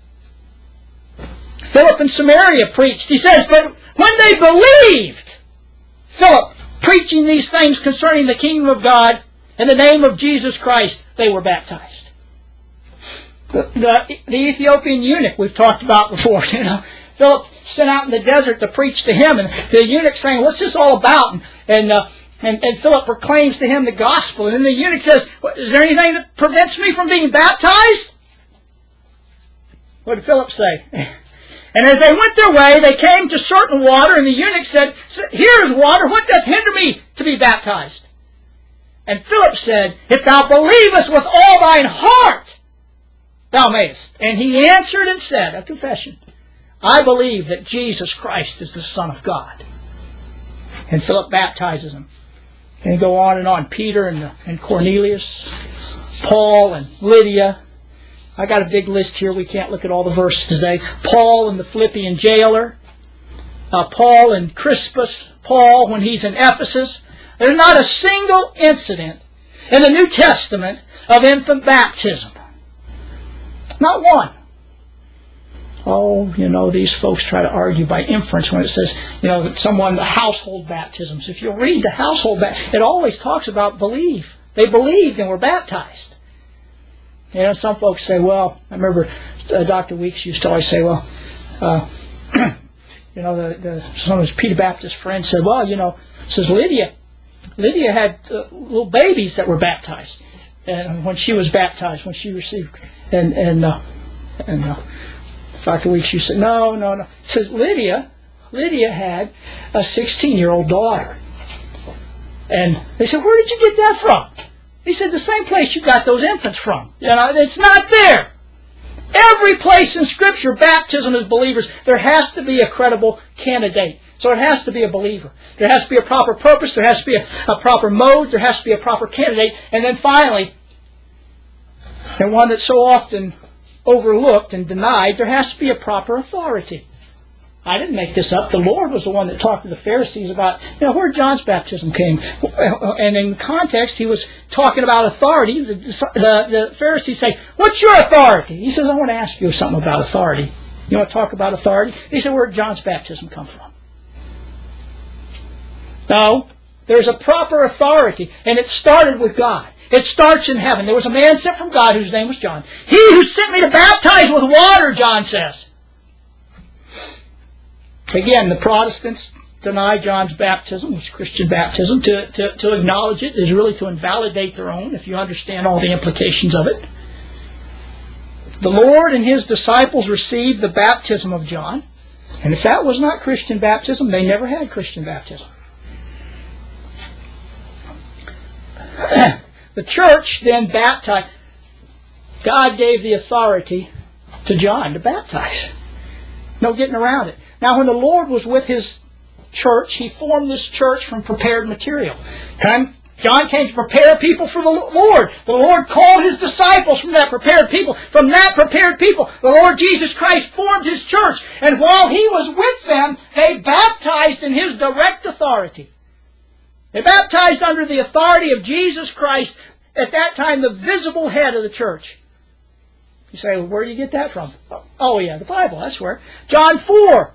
Philip in Samaria preached. He says, but when they believed, Philip preaching these things concerning the kingdom of God in the name of Jesus Christ, they were baptized. The, the, the Ethiopian eunuch we've talked about before, you know, Philip sent out in the desert to preach to him, and the eunuch saying, what's this all about? And, and uh, And, and Philip proclaims to him the gospel. And then the eunuch says, is there anything that prevents me from being baptized? What did Philip say? And as they went their way, they came to certain water, and the eunuch said, here is water, what doth hinder me to be baptized? And Philip said, if thou believest with all thine heart, thou mayest. And he answered and said, a confession, I believe that Jesus Christ is the Son of God. And Philip baptizes him. And go on and on. Peter and, and Cornelius, Paul and Lydia. I got a big list here. We can't look at all the verses today. Paul and the Philippian jailer. Uh, Paul and Crispus. Paul when he's in Ephesus. There's not a single incident in the New Testament of infant baptism. Not one. Oh, you know, these folks try to argue by inference when it says, you know, that someone, the household baptisms. If you read the household baptism, it always talks about believe. They believed and were baptized. You know, some folks say, well, I remember uh, Doctor Weeks used to always say, well, uh, you know, the, the, some of his Peter Baptist friends said, well, you know, says Lydia, Lydia had uh, little babies that were baptized. And when she was baptized, when she received, and, and, uh, and, uh, Doctor Weeks, you said, no, no, no. It says Lydia, Lydia had a sixteen-year-old daughter. And they said, where did you get that from? He said, the same place you got those infants from. You know, it's not there. Every place in Scripture, baptism as believers, there has to be a credible candidate. So it has to be a believer. There has to be a proper purpose. There has to be a, a proper mode. There has to be a proper candidate. And then finally, and one that's so often overlooked and denied, there has to be a proper authority. I didn't make this up. The Lord was the one that talked to the Pharisees about, you know, where John's baptism came. And in context, he was talking about authority. The, the, the Pharisees say, what's your authority? He says, I want to ask you something about authority. You want to talk about authority? He said, where did John's baptism come from? No, there's a proper authority, and it started with God. It starts in heaven. There was a man sent from God whose name was John. He who sent me to baptize with water, John says. Again, the Protestants deny John's baptism, which is Christian baptism. To, to, to acknowledge it is really to invalidate their own, if you understand all the implications of it. The Lord and His disciples received the baptism of John. And if that was not Christian baptism, they never had Christian baptism. The church then baptized. God gave the authority to John to baptize. No getting around it. Now, when the Lord was with His church, He formed this church from prepared material. John came to prepare people for the Lord. The Lord called His disciples from that prepared people. From that prepared people, the Lord Jesus Christ formed His church. And while He was with them, they baptized in His direct authority. They baptized under the authority of Jesus Christ, at that time the visible head of the church. You say, well, where do you get that from? Oh, yeah, the Bible, that's where. John four.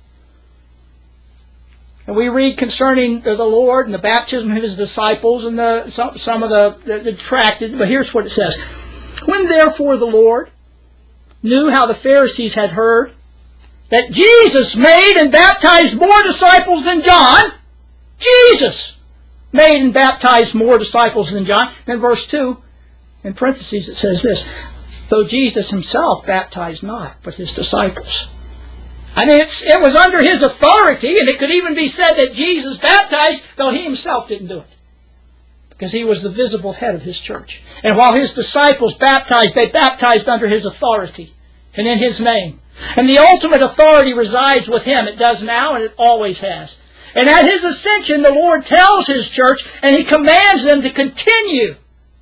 And we read concerning the Lord and the baptism of His disciples and the some, some of the, the, the detracted. But here's what it says. When therefore the Lord knew how the Pharisees had heard that Jesus made and baptized more disciples than John, Jesus made and baptized more disciples than John. In verse two, in parentheses, it says this, though Jesus Himself baptized not, but His disciples. I mean, it's, it was under His authority, and it could even be said that Jesus baptized, though He Himself didn't do it. Because He was the visible head of His church. And while His disciples baptized, they baptized under His authority and in His name. And the ultimate authority resides with Him. It does now, and it always has. And at His ascension, the Lord tells His church, and He commands them to continue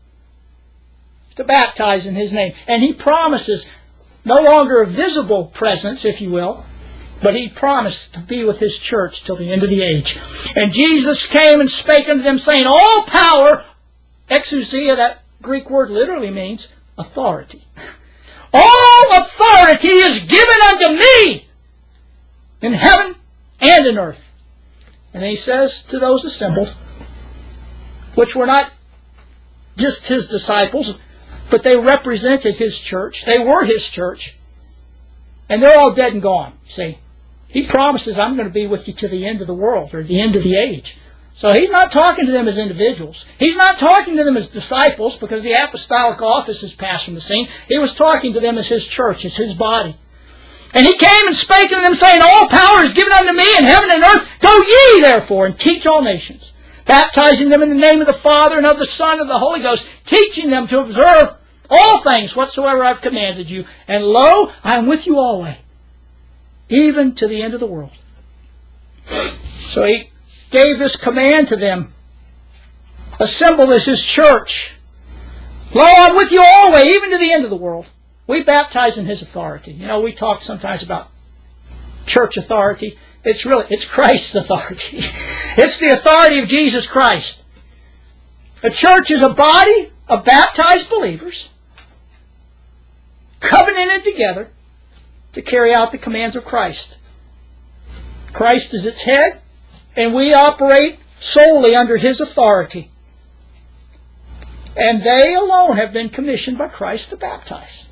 to baptize in His name. And He promises no longer a visible presence, if you will, but He promised to be with His church till the end of the age. And Jesus came and spake unto them, saying, all power, exousia, that Greek word literally means authority. All authority is given unto me in heaven and in earth. And He says to those assembled, which were not just His disciples, but they represented His church. They were His church. And they're all dead and gone, see. He promises, I'm going to be with you to the end of the world, or the end of the age. So He's not talking to them as individuals. He's not talking to them as disciples, because the apostolic office has passed from the scene. He was talking to them as His church, as His body. And He came and spake unto them, saying, all power is given unto me in heaven and earth. Go ye therefore and teach all nations, baptizing them in the name of the Father and of the Son and of the Holy Ghost, teaching them to observe all things whatsoever I've commanded you. And lo, I am with you always, even to the end of the world. So He gave this command to them. Assemble as His church. Lo, I'm with you always, even to the end of the world. We baptize in His authority. You know, we talk sometimes about church authority. It's really, it's Christ's authority. It's the authority of Jesus Christ. A church is a body of baptized believers covenanted together to carry out the commands of Christ. Christ is its head, and we operate solely under His authority. And they alone have been commissioned by Christ to baptize.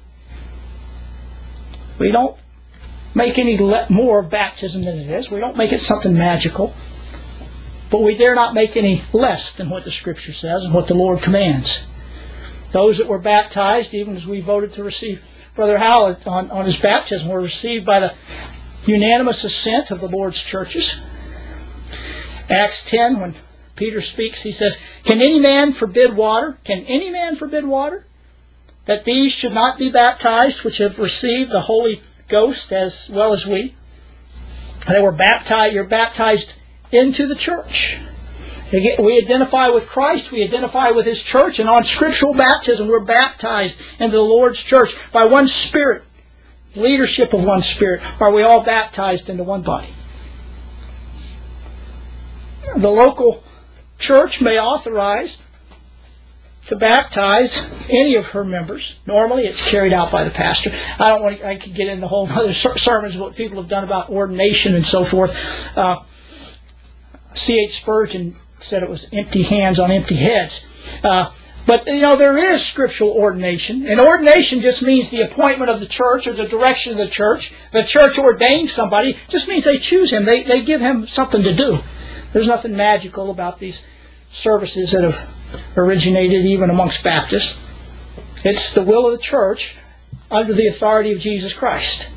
We don't make any more of baptism than it is. We don't make it something magical. But we dare not make any less than what the Scripture says and what the Lord commands. Those that were baptized, even as we voted to receive Brother Howlett on, on his baptism, were received by the unanimous assent of the Lord's churches. Acts ten, when Peter speaks, he says, Can any man forbid water? Can any man forbid water? That these should not be baptized, which have received the Holy Ghost as well as we. They were baptized, you're baptized into the church. We identify with Christ, we identify with His church, and on scriptural baptism we're baptized into the Lord's church by one Spirit, leadership of one Spirit, are we all baptized into one body. The local church may authorize to baptize any of her members. Normally it's carried out by the pastor. I don't want to, I could get into whole other sermons what people have done about ordination and so forth. Uh, C H Spurgeon said it was empty hands on empty heads. Uh, but, you know, there is scriptural ordination. And ordination just means the appointment of the church or the direction of the church. The church ordains somebody. It just means they choose him. They, they give him something to do. There's nothing magical about these services that have originated even amongst Baptists. It's the will of the church under the authority of Jesus Christ.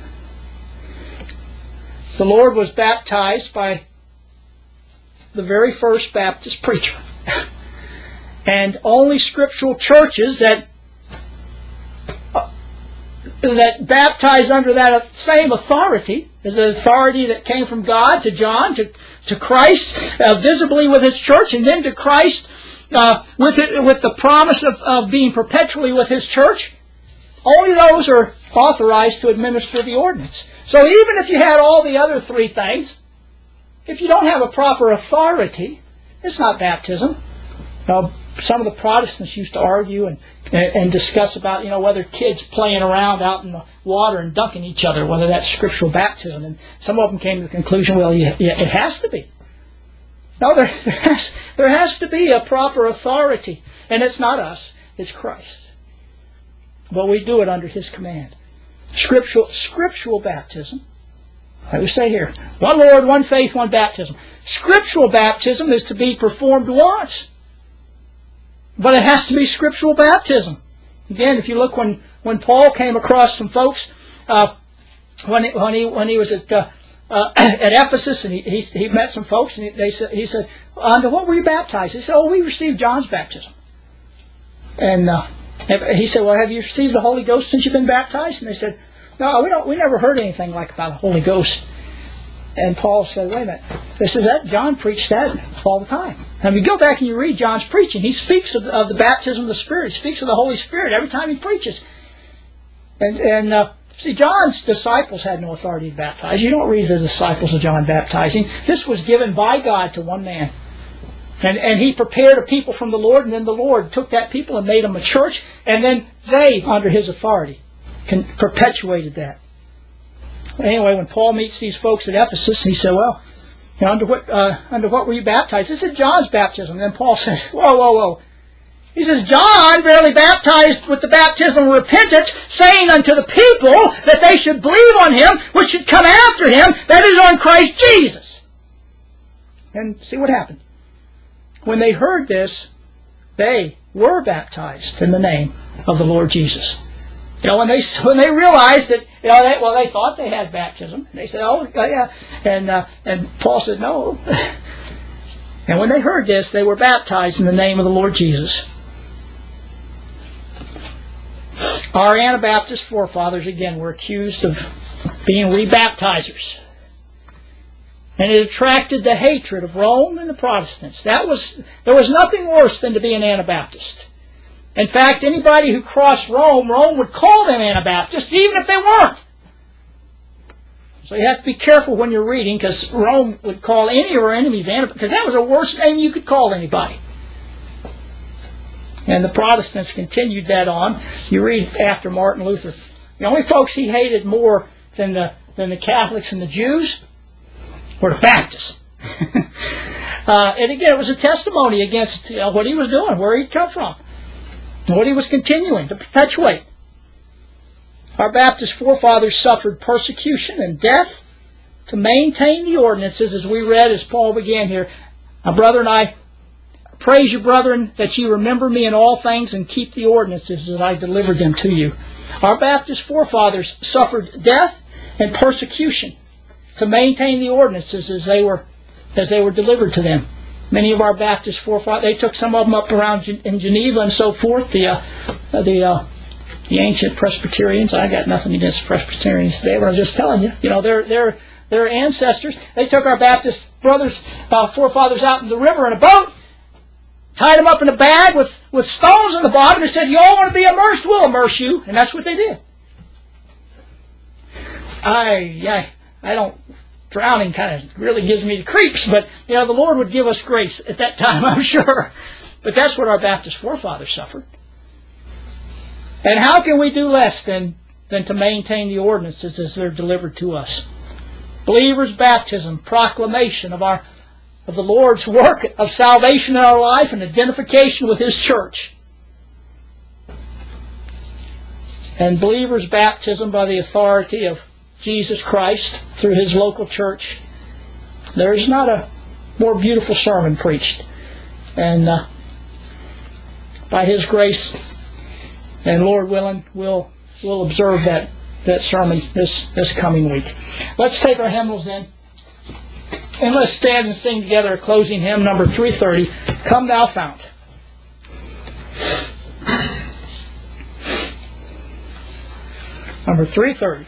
The Lord was baptized by the very first Baptist preacher. And only scriptural churches that uh, that baptize under that same authority, is the authority that came from God to John, to, to Christ, uh, visibly with His church, and then to Christ uh, with it, with the promise of, of being perpetually with His church. Only those are authorized to administer the ordinance. So even if you had all the other three things, if you don't have a proper authority, it's not baptism. Now, some of the Protestants used to argue and, and, and discuss about, you know, whether kids playing around out in the water and dunking each other, whether that's scriptural baptism. And some of them came to the conclusion, well, yeah, yeah, it has to be. No, there, there, has, there has to be a proper authority. And it's not us, it's Christ. But we do it under His command. Scriptural, scriptural baptism. Like we say here, one Lord, one faith, one baptism. Scriptural baptism is to be performed once. But it has to be scriptural baptism. Again, if you look when, when Paul came across some folks uh, when he, when he when he was at uh, uh, at Ephesus, and he, he he met some folks, and he, they said he said, "Under what were you baptized?" He said, "Oh, we received John's baptism." And uh, he said, "Well, have you received the Holy Ghost since you've been baptized?" And they said, "No, we don't. We never heard anything like about the Holy Ghost." And Paul said, "Wait a minute." They said that John preached that all the time. And you go back and you read John's preaching. He speaks of, of the baptism of the Spirit. He speaks of the Holy Spirit every time he preaches. And and uh, see, John's disciples had no authority to baptize. You don't read the disciples of John baptizing. This was given by God to one man. And and he prepared a people from the Lord, and then the Lord took that people and made them a church, and then they, under his authority, can, perpetuated that. Anyway, when Paul meets these folks at Ephesus, he said, "Well, you know, under what uh, under what were you baptized?" This is John's baptism. And then Paul says, "Whoa, whoa, whoa." He says, "John verily baptized with the baptism of repentance, saying unto the people that they should believe on him which should come after him, that is on Christ Jesus." And see what happened. When they heard this, they were baptized in the name of the Lord Jesus. You know, when they when they realized that, you know, they, well, they thought they had baptism. They said, "Oh, yeah," and uh, and Paul said, "No." And when they heard this, they were baptized in the name of the Lord Jesus. Our Anabaptist forefathers, again, were accused of being rebaptizers. And it attracted the hatred of Rome and the Protestants. That was there was nothing worse than to be an Anabaptist. In fact, anybody who crossed Rome, Rome would call them Anabaptists, even if they weren't. So you have to be careful when you're reading, because Rome would call any of her enemies Anabaptists, because that was the worst name you could call anybody. And the Protestants continued that on. You read after Martin Luther. The only folks he hated more than the than the Catholics and the Jews were the Baptists. uh, and again, it was a testimony against, you know, what he was doing, where he'd come from, and what he was continuing to perpetuate. Our Baptist forefathers suffered persecution and death to maintain the ordinances, as we read as Paul began here. My brother and I praise you, brethren, that you remember me in all things and keep the ordinances as I delivered them to you. Our Baptist forefathers suffered death and persecution to maintain the ordinances as they were as they were delivered to them. Many of our Baptist forefathers, they took some of them up around in Geneva and so forth. The uh, the uh, the ancient Presbyterians. I got nothing against Presbyterians. They were just telling you, you know, their their their ancestors. They took our Baptist brothers, uh, forefathers, out in the river in a boat, tied them up in a bag with with stones on the bottom, and said, "You all want to be immersed? We'll immerse you." And that's what they did. I I. I don't, drowning kind of really gives me the creeps, but, you know, the Lord would give us grace at that time, I'm sure. But that's what our Baptist forefathers suffered. And how can we do less than, than to maintain the ordinances as they're delivered to us? Believers' baptism, proclamation of our of the Lord's work of salvation in our life and identification with His church. And believers' baptism by the authority of Jesus Christ through His local church. There is not a more beautiful sermon preached. And uh, by His grace, and Lord willing, we'll we'll observe that, that sermon this, this coming week. Let's take our hymnals then. And let's stand and sing together a closing hymn, number three thirty, Come Thou Fount. Number three thirty.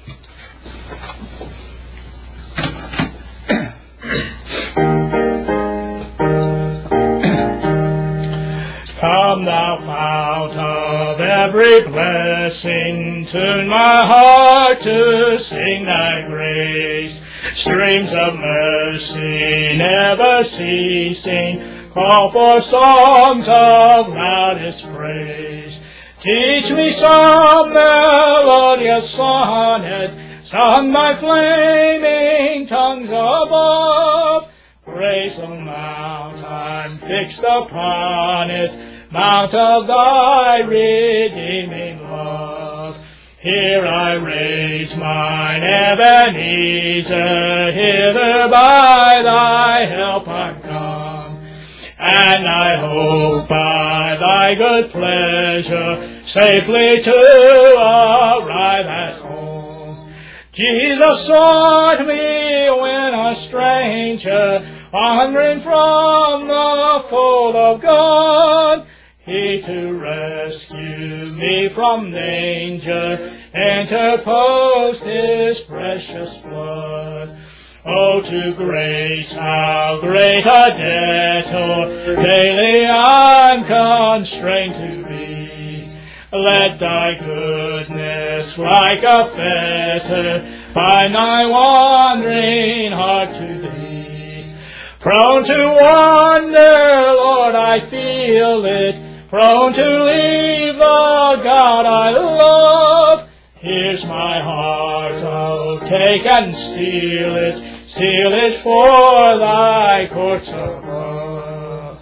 Come thou fount of every blessing, tune my heart to sing thy grace. Streams of mercy never ceasing, call for songs of loudest praise. Teach me some melodious sonnet, sung by flaming tongues above. Graceful mount, I'm fixed upon it, mount of thy redeeming love. Here I raise mine Ebenezer, hither by thy help I'm come. And I hope by thy good pleasure safely to arrive at home. Jesus sought me when a stranger, wandering from the fold of God. He to rescue me from danger interposed His precious blood. Oh, to grace how great a debtor daily I'm constrained to be. Let Thy goodness like a fetter bind my wandering heart to Thee. Prone to wander, Lord, I feel it, prone to leave the God I love. Here's my heart, oh, take and seal it, seal it for Thy courts above.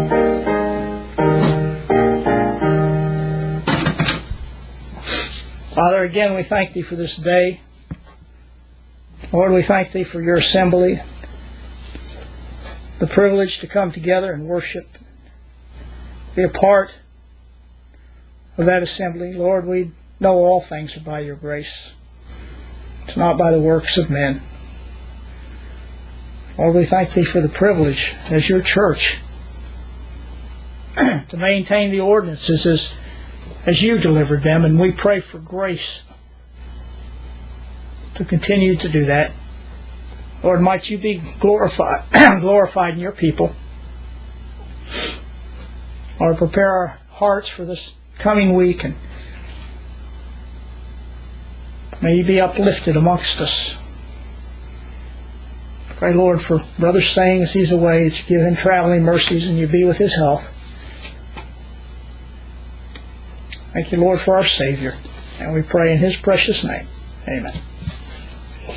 Father, again we thank Thee for this day. Lord, we thank Thee for Your assembly, the privilege to come together and worship, be a part of that assembly. Lord, we know all things are by Your grace. It's not by the works of men. Lord, we thank Thee for the privilege as Your church to maintain the ordinances as, as You delivered them, and we pray for grace to continue to do that. Lord, might You be glorified, glorified in Your people. Lord, prepare our hearts for this coming week, and may You be uplifted amongst us. Pray, Lord, for Brother Singh as he's away, that You give him traveling mercies and You be with his health. Thank You, Lord, for our Savior, and we pray in His precious name. Amen.